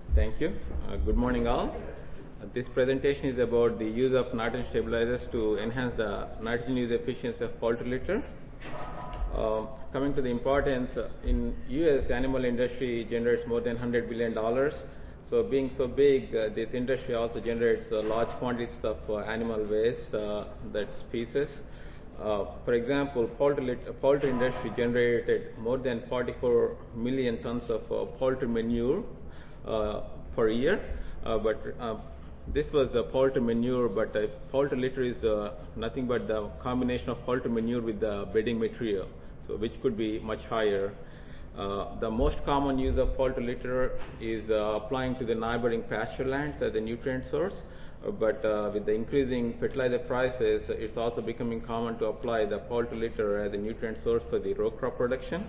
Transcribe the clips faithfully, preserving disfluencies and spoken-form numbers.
Thank you. Uh, good morning all. Uh, this presentation is about the use of nitrogen stabilizers to enhance the nitrogen use efficiency of poultry litter. Uh, coming to the importance, uh, in U S animal industry generates more than one hundred billion dollars. So being so big, uh, this industry also generates uh, large quantities of uh, animal waste, uh, that's feces. Uh, for example, poultry, poultry industry generated more than forty-four million tons of uh, poultry manure uh, per year. Uh, but uh, this was the poultry manure, but uh, poultry litter is uh, nothing but the combination of poultry manure with the bedding material, so which could be much higher. Uh, the most common use of poultry litter is uh, applying to the neighboring pasture lands as a nutrient source. Uh, but uh, with the increasing fertilizer prices, it's also becoming common to apply the poultry litter as a nutrient source for the row crop production.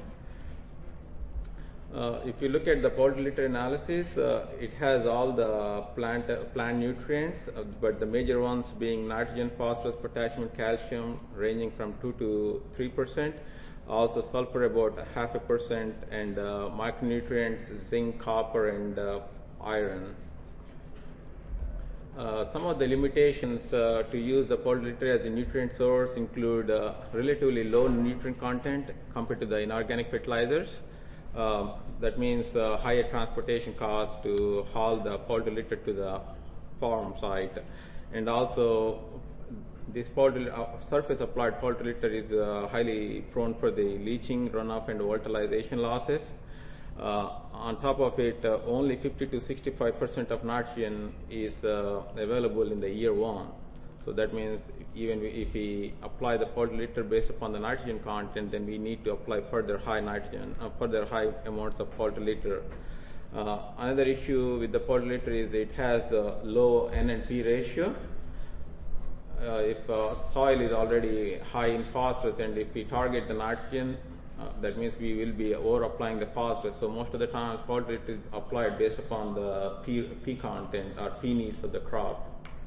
Uh, if you look at the poultry litter analysis, uh, it has all the plant uh, plant nutrients, uh, but the major ones being nitrogen, phosphorus, potassium, and calcium, ranging from two to three percent. Also sulfur about half a percent, and uh, micronutrients zinc, copper, and uh, iron. Uh, some of the limitations uh, to use the poultry litter as a nutrient source include uh, relatively low nutrient content compared to the inorganic fertilizers. Uh, that means uh, higher transportation costs to haul the poultry litter to the farm site, and also this poultry, uh, surface applied poultry litter is uh, highly prone for the leaching, runoff, and volatilization losses. Uh, on top of it, uh, only fifty to sixty-five percent of nitrogen is uh, available in the year one. So that means even if we apply the poultry litter based upon the nitrogen content, then we need to apply further high nitrogen, uh, further high amounts of poultry litter. Uh, another issue with the poultry litter is it has a low N and P ratio. Uh, if uh, soil is already high in phosphorus, and if we target the nitrogen, uh, that means we will be over applying the phosphorus. So most of the time, poultry litter is applied based upon the P, P content or P needs of the crop.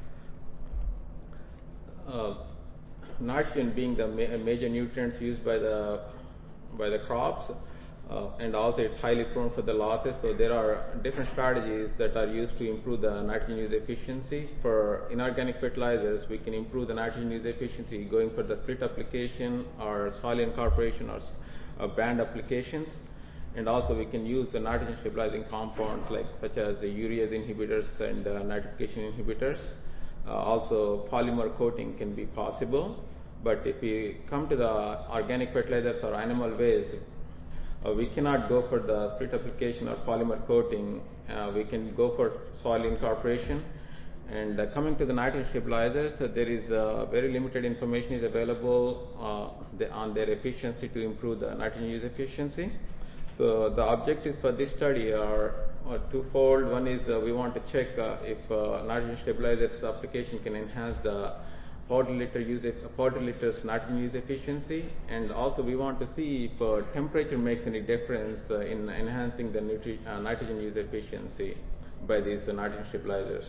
Uh, nitrogen being the ma major nutrients used by the by the crops, uh, and also it's highly prone for the losses. So there are different strategies that are used to improve the nitrogen use efficiency. For inorganic fertilizers, we can improve the nitrogen use efficiency going for the split application or soil incorporation or uh, band applications. And also we can use the nitrogen stabilizing compounds like such as the urease inhibitors and uh, nitrification inhibitors. Uh, also polymer coating can be possible, but if we come to the organic fertilizers or animal waste, uh, we cannot go for the split application or polymer coating. Uh, we can go for soil incorporation. And uh, coming to the nitrogen stabilizers, uh, there is uh, very limited information is available uh, the, on their efficiency to improve the nitrogen use efficiency. So the objectives for this study are uh, twofold. One is uh, we want to check uh, if uh, nitrogen stabilizers application can enhance the poultry litter use, poultry litter's nitrogen use efficiency, and also we want to see if uh, temperature makes any difference uh, in enhancing the nutri uh, nitrogen use efficiency by these uh, nitrogen stabilizers.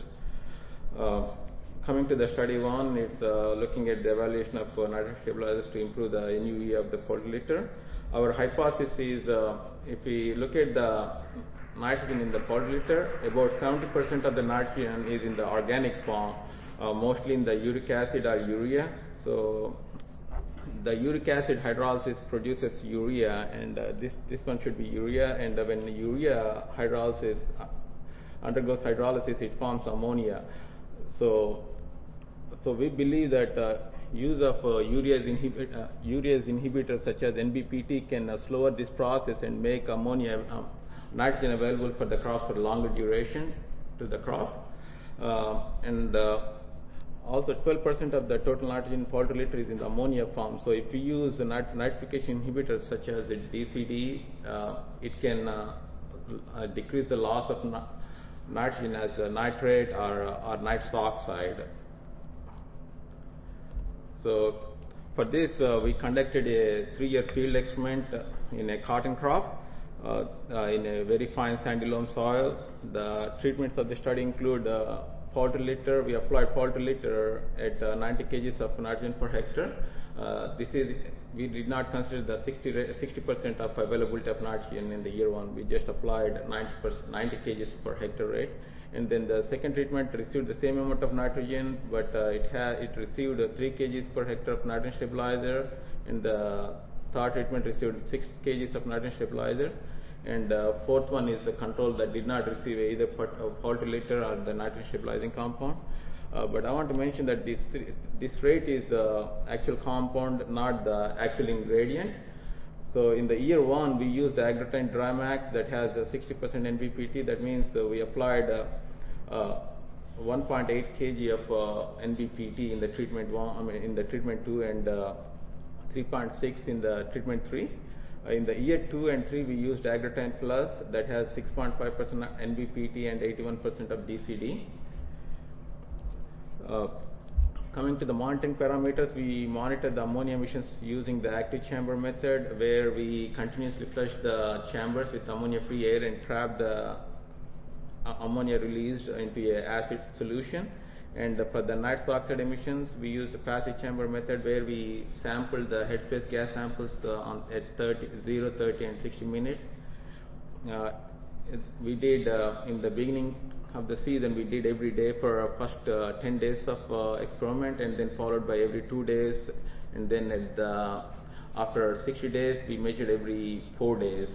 Uh, coming to the study one, it's uh, looking at the evaluation of uh, nitrogen stabilizers to improve the N U E of the poultry litter. Our hypothesis is uh, if we look at the nitrogen in the poultry litter, about seventy percent of the nitrogen is in the organic form, uh, mostly in the uric acid or urea. So the uric acid hydrolysis produces urea, and uh, this, this one should be urea, and uh, when urea hydrolysis uh, undergoes hydrolysis, it forms ammonia. So, so we believe that uh, use of uh, urease, inhibit, uh, urease inhibitors such as N B P T can uh, slower this process and make ammonia uh, nitrogen available for the crop for longer duration to the crop. Uh, and uh, also twelve percent of the total nitrogen poultry litter is in the ammonia form. So if we use the nit nitrification inhibitors such as the D C D, uh, it can uh, uh, decrease the loss of ni nitrogen as a nitrate or, uh, or nitrous oxide. So for this, uh, we conducted a three-year field experiment uh, in a cotton crop uh, uh, in a very fine sandy loam soil. The treatments of the study include uh, poultry litter. We applied poultry litter at uh, ninety kilograms of nitrogen per hectare. Uh, this is, we did not consider the sixty percent of availability of nitrogen in the year one. We just applied ninety kgs per hectare rate. And then the second treatment received the same amount of nitrogen, but uh, it had it received uh, three kgs per hectare of nitrogen stabilizer. And the third treatment received six kgs of nitrogen stabilizer. And uh, fourth one is the control that did not receive either Poldoliter or the nitrogen stabilizing compound. Uh, but I want to mention that this this rate is the actual compound, not the actual ingredient. So in the year one, we used the Agrotine Drymax that has a sixty percent N B P T. That means uh, we applied uh, uh, one point eight kilograms of uh, N B P T in the treatment one, I mean in the treatment two, and uh, three point six in the treatment three. Uh, in the year two and three, we used Agrotine Plus that has six point five percent N B P T and eighty-one percent of D C D. Uh, coming to the monitoring parameters, we monitor the ammonia emissions using the active chamber method, where we continuously flush the chambers with ammonia-free air and trap the uh, ammonia released into a acid solution. And uh, for the nitrous oxide emissions, we use the passive chamber method, where we sample the headspace gas samples uh, on at thirty, zero, thirty, and sixty minutes. Uh, we did uh, in the beginning of the season, we did every day for uh, first uh, ten days of uh, experiment, and then followed by every two days, and then at the, after sixty days, we measured every four days.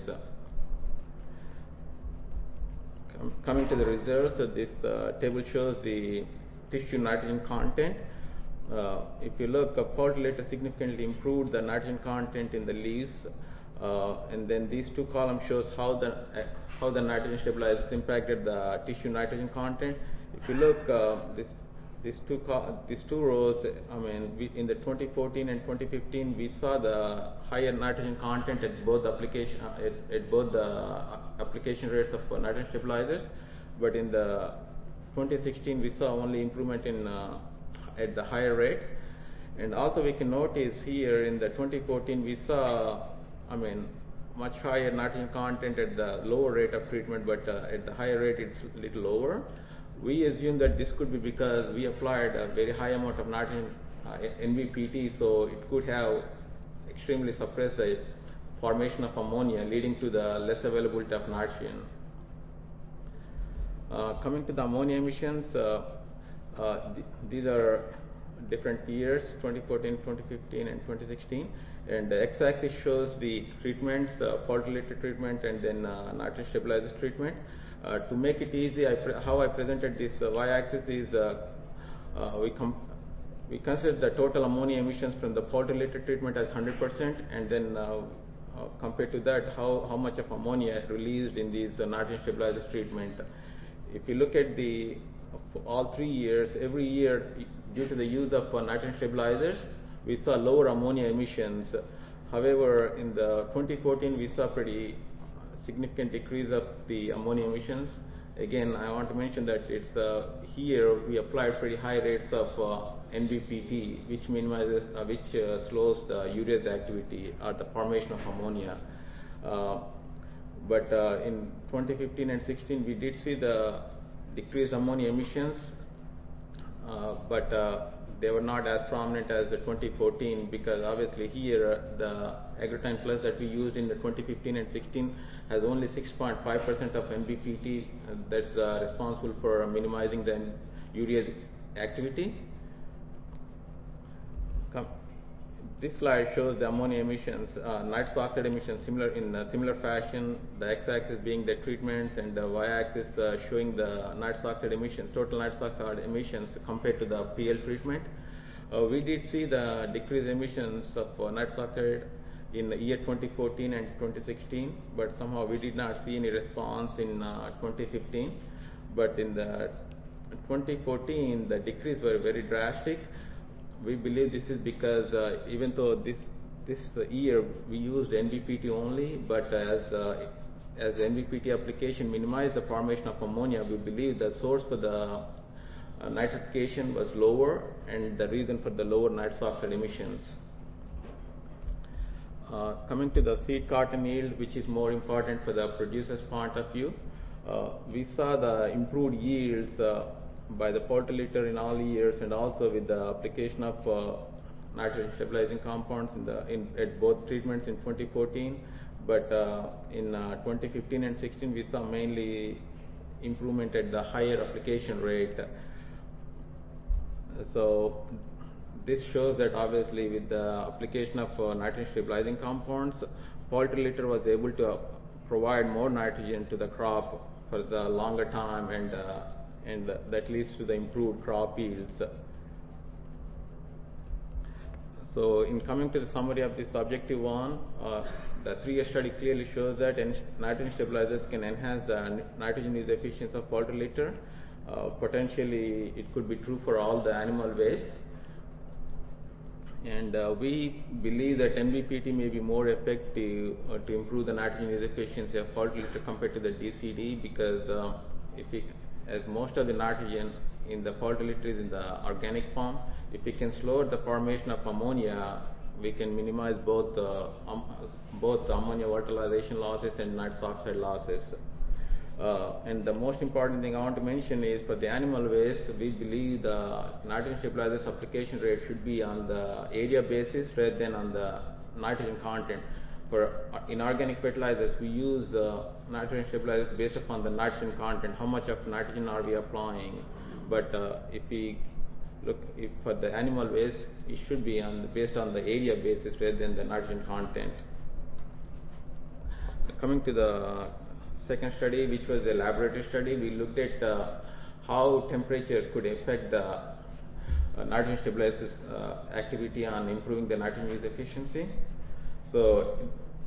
Com coming to the results, so this uh, table shows the tissue nitrogen content. Uh, if you look, uh, Poldoliter significantly improved the nitrogen content in the leaves, uh, and then these two columns shows how the uh, how the nitrogen stabilizers impacted the tissue nitrogen content. If you look, uh, this, these two these two rows, I mean, we, in the twenty fourteen and twenty fifteen, we saw the higher nitrogen content at both the application uh, at, at both the uh, application rates of uh, nitrogen stabilizers, but in the twenty sixteen, we saw only improvement in uh, at the higher rate. And also, we can notice here in the twenty fourteen, we saw, I mean, much higher nitrogen content at the lower rate of treatment, but uh, at the higher rate it's a little lower. We assume that this could be because we applied a very high amount of nitrogen uh, N B P T, so it could have extremely suppressed the formation of ammonia, leading to the less availability of nitrogen. Uh, coming to the ammonia emissions, uh, uh, th these are different years, twenty fourteen, twenty fifteen, and twenty sixteen. And the x-axis shows the treatments, uh, Poldoliter treatment, and then uh, nitrogen stabilizers treatment. Uh, to make it easy, I how I presented this uh, y-axis is uh, uh, we, com we consider the total ammonia emissions from the Poldoliter treatment as one hundred percent, and then uh, uh, compared to that, how, how much of ammonia released in these uh, nitrogen stabilizers treatment. If you look at the uh, all three years, every year, due to the use of uh, nitrogen stabilizers, we saw lower ammonia emissions. However, in the twenty fourteen, we saw pretty significant decrease of the ammonia emissions. Again, I want to mention that it's uh, here we applied pretty high rates of uh, N B P T, which minimizes, uh, which uh, slows the urease activity or the formation of ammonia. Uh, but uh, in twenty fifteen and sixteen, we did see the decreased ammonia emissions, uh, but uh, they were not as prominent as the twenty fourteen, because obviously here uh, the Agrotine Plus that we used in the twenty fifteen and sixteen has only six point five percent of N B P T uh, that's uh, responsible for minimizing the urease activity. Come. This slide shows the ammonia emissions, uh, nitrous oxide emissions similar in a similar fashion, the x-axis being the treatments and the y-axis uh, showing the nitrous oxide emissions, total nitrous oxide emissions compared to the P L treatment. Uh, we did see the decreased emissions of uh, nitrous oxide in the year twenty fourteen and twenty sixteen, but somehow we did not see any response in uh, twenty fifteen. But in the twenty fourteen, the decrease were very drastic. We believe this is because uh, even though this this year we used N B P T only, but as uh, as N B P T application minimized the formation of ammonia, we believe the source for the uh, nitrification was lower, and the reason for the lower nitrous oxide emissions. Uh, coming to the seed cotton yield, which is more important for the producer's point of view, uh, we saw the improved yields uh, by the Poldoliter in all years, and also with the application of uh, nitrogen stabilizing compounds in the in at both treatments in twenty fourteen, but uh, in uh, twenty fifteen and sixteen we saw mainly improvement at the higher application rate. So this shows that obviously with the application of uh, nitrogen stabilizing compounds, polytriliter was able to uh, provide more nitrogen to the crop for the longer time, and uh, and that leads to the improved crop yields. So in coming to the summary of this objective one, uh, the three-year study clearly shows that nitrogen stabilizers can enhance the nitrogen use efficiency of polytriliter. Uh, potentially it could be true for all the animal waste. And uh, we believe that N B P T may be more effective uh, to improve the nitrogen use efficiency of polytriliter compared to the D C D, because uh, if we, as most of the nitrogen in the polytriliter is in the organic form, if we can slow the formation of ammonia, we can minimize both uh, um, both the ammonia volatilization losses and nitrous oxide losses. Uh, and the most important thing I want to mention is, for the animal waste, we believe the nitrogen stabilizers application rate should be on the area basis rather than on the nitrogen content. For inorganic fertilizers, we use uh, nitrogen stabilizers based upon the nitrogen content, how much of nitrogen are we applying. But uh, if we look if for the animal waste, it should be on based on the area basis rather than the nitrogen content. Coming to the second study, which was a laboratory study, we looked at uh, how temperature could affect the uh, nitrogen stabilizers uh, activity on improving the nitrogen use efficiency. So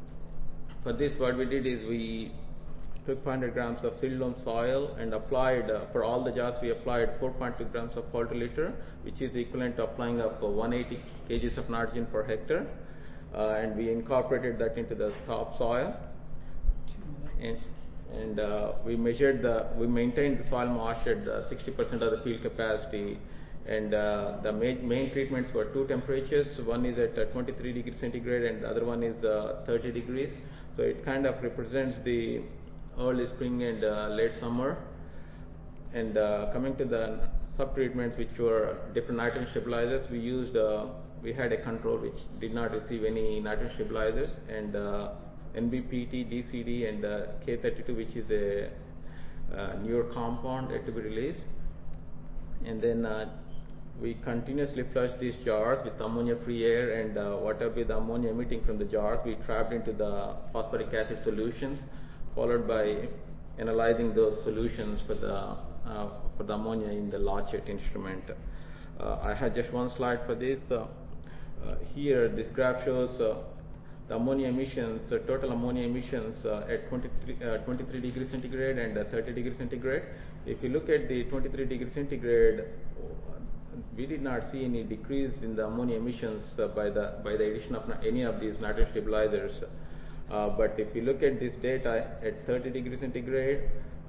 for this, what we did is we took five hundred grams of seed loam soil and applied, uh, for all the jars we applied four point two grams of polytriliter, which is equivalent to applying of uh, one hundred eighty kilograms of nitrogen per hectare, uh, and we incorporated that into the topsoil. And, and uh, we measured the, we maintained the soil moisture at uh, sixty percent of the field capacity, and uh, the main, main treatments were two temperatures. One is at uh, twenty-three degrees centigrade and the other one is uh, thirty degrees. So it kind of represents the early spring and uh, late summer. And uh, coming to the sub-treatments, which were different nitrogen stabilizers, we used, uh, we had a control which did not receive any nitrogen stabilizers, and uh, N B P T, D C D, and uh, K thirty-two, which is a uh, newer compound yet to be released. And then uh, we continuously flushed these jars with ammonia-free air, and uh, whatever be the ammonia emitting from the jars, we trapped into the phosphoric acid solutions, followed by analyzing those solutions for the uh, for the ammonia in the Lachet instrument. Uh, I had just one slide for this. Uh, uh, here, this graph shows uh, the ammonia emissions, uh, total ammonia emissions uh, at twenty-three, uh, twenty-three degrees centigrade and uh, thirty degrees centigrade. If you look at the twenty-three degrees centigrade, we did not see any decrease in the ammonia emissions uh, by the by the addition of any of these nitrogen stabilizers. Uh, but if you look at this data at thirty degrees centigrade,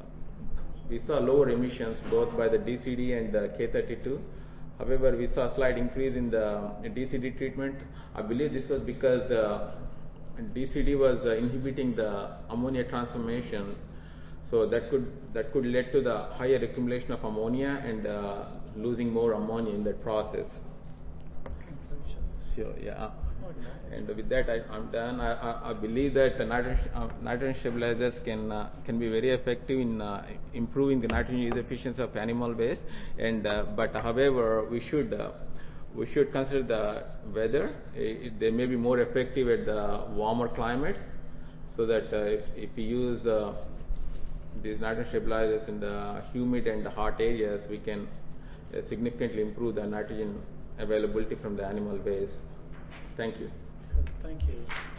we saw lower emissions both by the D C D and the K thirty-two. However, we saw a slight increase in the D C D treatment. I believe this was because the D C D was uh, inhibiting the ammonia transformation, so that could that could lead to the higher accumulation of ammonia and uh, losing more ammonia in that process. So yeah. And with that, I, I'm done. I, I, I believe that the nitrogen, uh, nitrogen stabilizers can uh, can be very effective in uh, improving the nitrogen use efficiency of animal waste. And uh, but however, we should uh, we should consider the weather. It, they may be more effective at the warmer climates, so that uh, if, if we use uh, these nitrogen stabilizers in the humid and the hot areas, we can uh, significantly improve the nitrogen availability from the animal waste. Thank you. Good, thank you.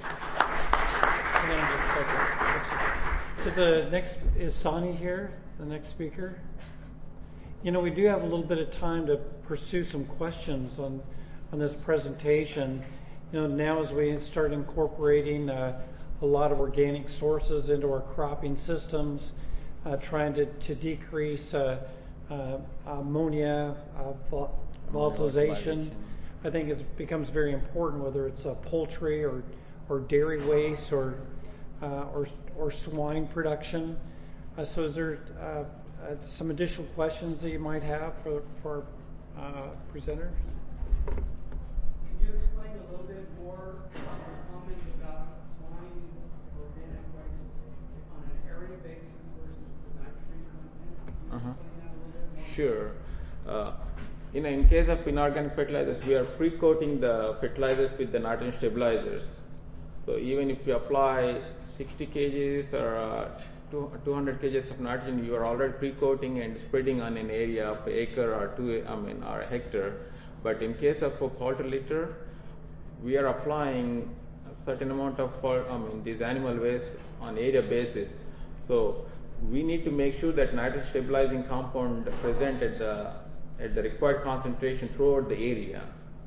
So the next, is Sani here, the next speaker? You know, we do have a little bit of time to pursue some questions on, on this presentation. You know, now as we start incorporating uh, a lot of organic sources into our cropping systems, uh, trying to, to decrease uh, uh, ammonia uh, vol- volatilization. I think it becomes very important, whether it's uh, poultry or, or dairy waste or, uh, or or swine production. Uh, so, is there uh, uh, some additional questions that you might have for for our uh, presenters? Could you a little bit more on your comment about applying organic waste on an area basis versus the nitrogen content? Can you Uh-huh. explain that a little bit more? Sure. Uh, in, in case of inorganic fertilizers, we are pre-coating the fertilizers with the nitrogen stabilizers. So even if you apply sixty kilograms or uh, two hundred kilograms of nitrogen, you are already pre-coating and spreading on an area of acre or two, I mean, or a hectare. But in case of a quarter liter, we are applying a certain amount of, I mean, these animal waste on area basis. So we need to make sure that nitrogen stabilizing compound present at the at the required concentration throughout the area.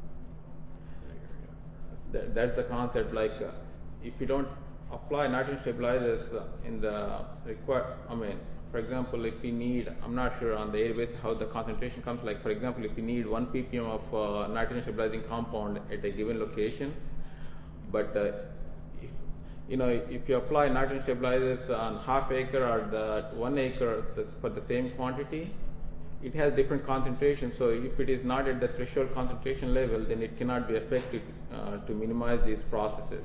That, that's the concept. Like, uh, if you don't apply nitrogen stabilizers uh, in the required, I mean, for example, if we need, I'm not sure on the area basis how the concentration comes. Like, for example, if you need one p p m of uh, nitrogen stabilizing compound at a given location, but uh, if, you know, if you apply nitrogen stabilizers on half acre or the one acre for the same quantity, it has different concentrations. So if it is not at the threshold concentration level, then it cannot be effective uh, to minimize these processes.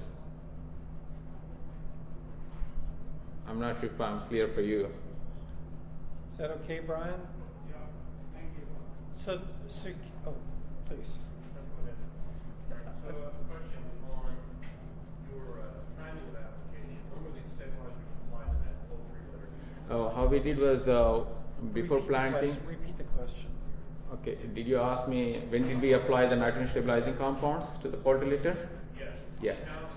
I'm not sure if I'm clear for you. Is that okay, Brian? Yeah, thank you. So, so oh, please. So a question on your uh, timing of application. Normally the stabilizers apply to that poultry litter. Uh, how we did was uh, before Repeat the planting. question- Repeat the question. Okay. Did you ask me when did we apply the nitrogen stabilizing compounds to the poultry litter? Yes. Yeah. Now,